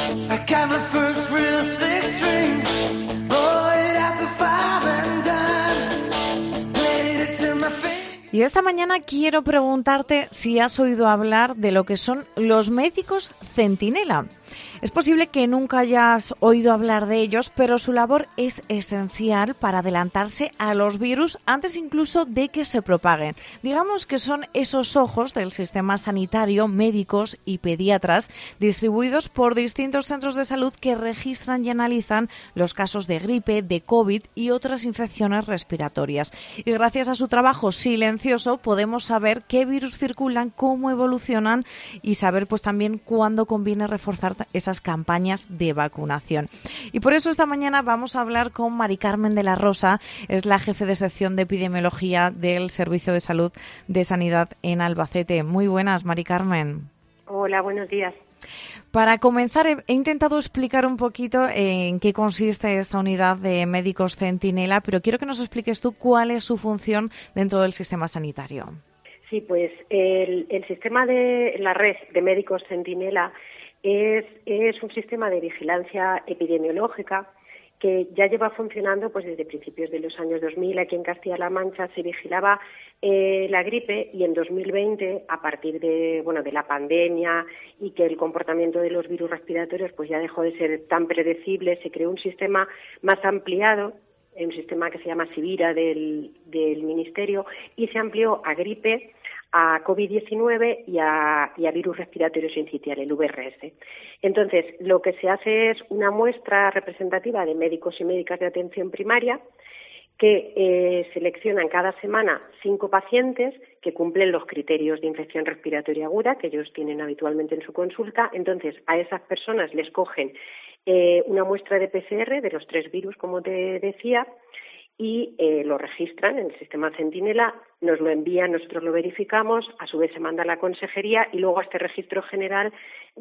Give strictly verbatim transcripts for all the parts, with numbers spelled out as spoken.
I got my first real six string, bought it at the five and dime, played it to my finger. Y esta mañana quiero preguntarte si has oído hablar de lo que son los médicos centinela. Es posible que nunca hayas oído hablar de ellos, pero su labor es esencial para adelantarse a los virus antes incluso de que se propaguen. Digamos que son esos ojos del sistema sanitario, médicos y pediatras, distribuidos por distintos centros de salud que registran y analizan los casos de gripe, de COVID y otras infecciones respiratorias. Y gracias a su trabajo silencioso podemos saber qué virus circulan, cómo evolucionan y saber pues también cuándo conviene reforzar esas campañas de vacunación. Y por eso esta mañana vamos a hablar con Mari Carmen de la Rosa, es la jefe de sección de epidemiología del Servicio de Salud de Sanidad en Albacete. Muy buenas, Mari Carmen. Hola, buenos días. Para comenzar, he, he intentado explicar un poquito en qué consiste esta unidad de médicos centinela, pero quiero que nos expliques tú cuál es su función dentro del sistema sanitario. Sí, pues el, el sistema de la red de médicos centinela Es, es un sistema de vigilancia epidemiológica que ya lleva funcionando pues desde principios de los años dos mil. Aquí en Castilla-La Mancha se vigilaba eh, la gripe y en dos mil veinte, a partir de bueno de la pandemia y que el comportamiento de los virus respiratorios pues ya dejó de ser tan predecible, se creó un sistema más ampliado, un sistema que se llama Sivira del, del Ministerio, y se amplió a gripe, a COVID diecinueve y a, y a virus respiratorio sincitial, el V R S. Entonces, lo que se hace es una muestra representativa de médicos y médicas de atención primaria que eh, seleccionan cada semana cinco pacientes que cumplen los criterios de infección respiratoria aguda que ellos tienen habitualmente en su consulta. Entonces, a esas personas les cogen eh, una muestra de P C R de los tres virus, como te decía, y eh, lo registran en el sistema Centinela, nos lo envían, nosotros lo verificamos, a su vez se manda a la consejería y luego a este registro general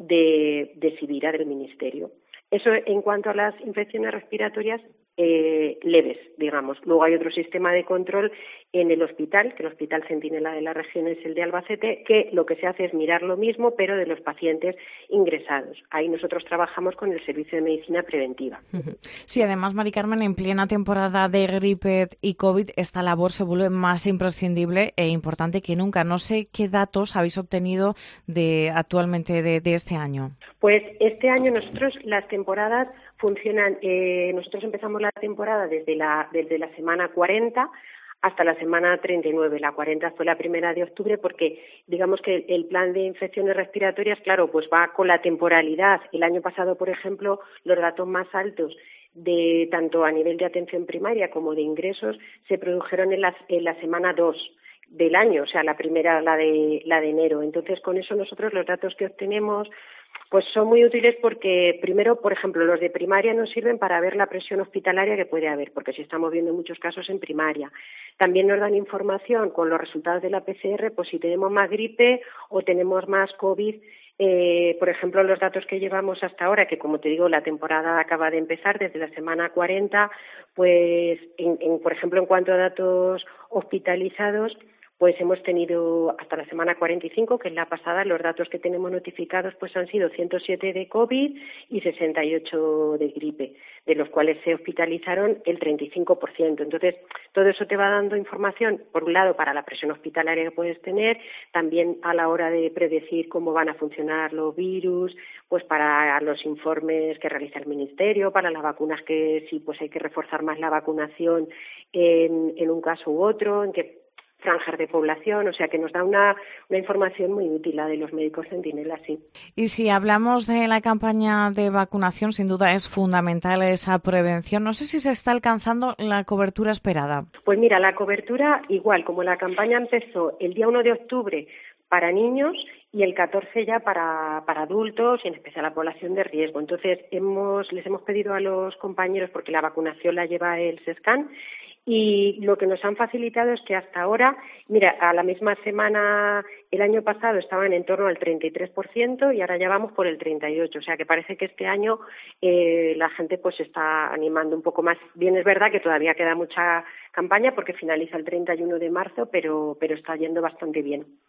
de, de Sivira del Ministerio. Eso en cuanto a las infecciones respiratorias eh, leves, digamos. Luego hay otro sistema de control en el hospital, que el Hospital Centinela de la región es el de Albacete, que lo que se hace es mirar lo mismo, pero de los pacientes ingresados. Ahí nosotros trabajamos con el Servicio de Medicina Preventiva. Sí, además, Mari Carmen, en plena temporada de gripe y COVID, esta labor se vuelve más imprescindible e importante que nunca. No sé qué datos habéis obtenido de actualmente de, de este año. Pues este año nosotros las temporadas funcionan, eh, nosotros empezamos la temporada desde la, desde la semana cuarenta hasta la semana treinta y nueve. La cuarenta fue la primera de octubre porque digamos que el plan de infecciones respiratorias, claro, pues va con la temporalidad. El año pasado, por ejemplo, los datos más altos de tanto a nivel de atención primaria como de ingresos se produjeron en la, en la semana dos del año, o sea, la primera, la de, la de enero. Entonces, con eso nosotros los datos que obtenemos pues son muy útiles porque, primero, por ejemplo, los de primaria nos sirven para ver la presión hospitalaria que puede haber, porque si estamos viendo muchos casos en primaria. También nos dan información con los resultados de la P C R, pues si tenemos más gripe o tenemos más COVID. Eh, por ejemplo, los datos que llevamos hasta ahora, que como te digo, la temporada acaba de empezar desde la semana cuarenta, pues, en, en, por ejemplo, en cuanto a datos hospitalizados, pues hemos tenido hasta la semana cuarenta y cinco, que es la pasada, los datos que tenemos notificados pues han sido ciento siete de COVID y sesenta y ocho de gripe, de los cuales se hospitalizaron el treinta y cinco por ciento. Entonces, todo eso te va dando información, por un lado, para la presión hospitalaria que puedes tener, también a la hora de predecir cómo van a funcionar los virus, pues para los informes que realiza el Ministerio, para las vacunas que sí, pues hay que reforzar más la vacunación en, en un caso u otro, en que franjas de población, o sea que nos da una, una información muy útil la de los médicos centinelas, sí. Y si hablamos de la campaña de vacunación, sin duda es fundamental esa prevención. No sé si se está alcanzando la cobertura esperada. Pues mira, la cobertura igual, como la campaña empezó el día uno de octubre para niños y el catorce ya para, para adultos y en especial la población de riesgo. Entonces hemos les hemos pedido a los compañeros, porque la vacunación la lleva el SESCAN, y lo que nos han facilitado es que hasta ahora, mira, a la misma semana el año pasado estaban en torno al treinta y tres por ciento y ahora ya vamos por el treinta y ocho por ciento. O sea que parece que este año eh, la gente pues se está animando un poco más. Bien, es verdad que todavía queda mucha campaña porque finaliza el treinta y uno de marzo, pero, pero está yendo bastante bien.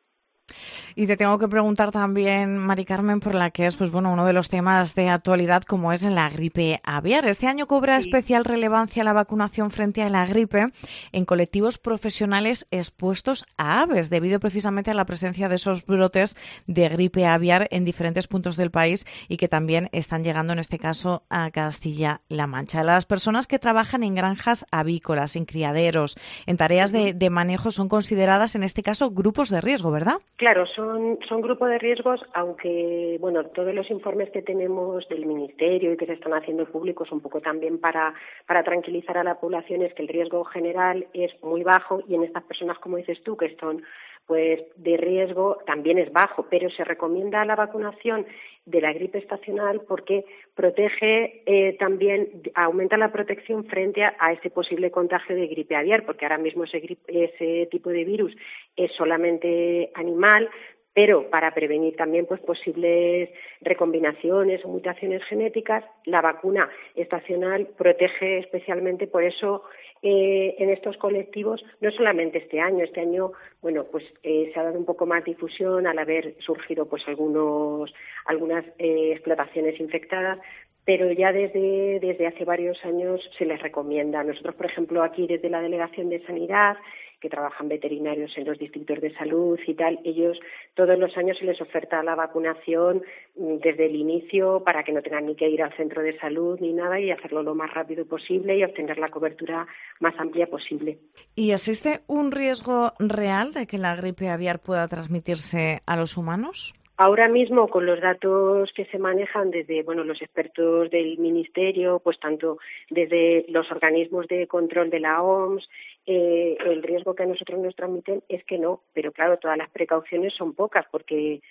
Y te tengo que preguntar también, Mari Carmen, por la que es pues bueno uno de los temas de actualidad, como es la gripe aviar. Este año cobra Sí. especial relevancia la vacunación frente a la gripe en colectivos profesionales expuestos a aves, debido precisamente a la presencia de esos brotes de gripe aviar en diferentes puntos del país y que también están llegando, en este caso, a Castilla-La Mancha. Las personas que trabajan en granjas avícolas, en criaderos, en tareas de, de manejo, son consideradas, en este caso, grupos de riesgo, ¿verdad? Claro, son, son grupos de riesgos, aunque, bueno, todos los informes que tenemos del Ministerio y que se están haciendo públicos un poco también para, para tranquilizar a la población es que el riesgo general es muy bajo y en estas personas, como dices tú, que son pues de riesgo también es bajo, pero se recomienda la vacunación de la gripe estacional porque protege eh, también, aumenta la protección frente a, a ese posible contagio de gripe aviar, porque ahora mismo ese, gripe, ese tipo de virus es solamente animal, pero para prevenir también pues posibles recombinaciones o mutaciones genéticas, la vacuna estacional protege especialmente. Por eso eh, en estos colectivos, no solamente este año, este año bueno pues eh, se ha dado un poco más difusión al haber surgido pues algunos algunas eh, explotaciones infectadas, pero ya desde desde hace varios años se les recomienda. Nosotros, por ejemplo, aquí desde la Delegación de Sanidad, que trabajan veterinarios en los distritos de salud y tal, ellos todos los años se les oferta la vacunación desde el inicio para que no tengan ni que ir al centro de salud ni nada y hacerlo lo más rápido posible y obtener la cobertura más amplia posible. ¿Y existe un riesgo real de que la gripe aviar pueda transmitirse a los humanos? Ahora mismo, con los datos que se manejan desde bueno los expertos del Ministerio, pues tanto desde los organismos de control de la O M S, eh, el riesgo que a nosotros nos transmiten es que no, pero claro, todas las precauciones son pocas porque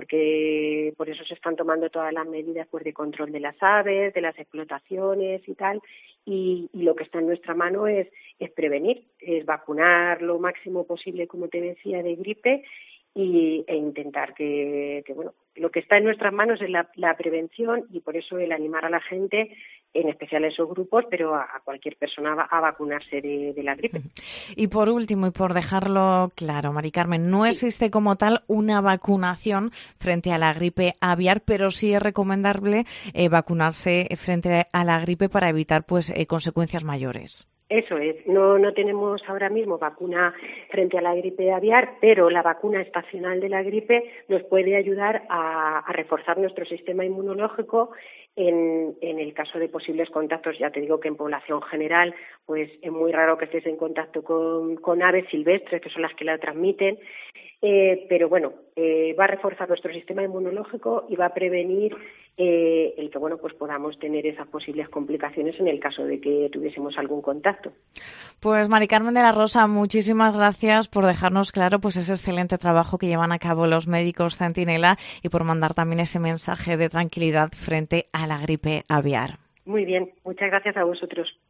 porque por eso se están tomando todas las medidas pues de control de las aves, de las explotaciones y tal, y, y lo que está en nuestra mano es, es prevenir, es vacunar lo máximo posible, como te decía, de gripe y, e intentar que, que, bueno, lo que está en nuestras manos es la, la prevención y por eso el animar a la gente, en especial a esos grupos, pero a, a cualquier persona a, a vacunarse de, de la gripe. Y por último, y por dejarlo claro, Mari Carmen, no existe como tal una vacunación frente a la gripe aviar, pero sí es recomendable eh, vacunarse frente a la gripe para evitar pues eh, consecuencias mayores. Eso es, no, no tenemos ahora mismo vacuna frente a la gripe aviar, pero la vacuna estacional de la gripe nos puede ayudar a, a reforzar nuestro sistema inmunológico en, en el caso de posibles contactos. Ya te digo que en población general pues es muy raro que estés en contacto con, con aves silvestres, que son las que la transmiten, eh, pero bueno, eh, va a reforzar nuestro sistema inmunológico y va a prevenir eh, el que bueno pues podamos tener esas posibles complicaciones en el caso de que tuviésemos algún contacto. Pues Mari Carmen de la Rosa, muchísimas gracias por dejarnos claro pues ese excelente trabajo que llevan a cabo los médicos Centinela y por mandar también ese mensaje de tranquilidad frente a la gripe aviar. Muy bien, muchas gracias a vosotros.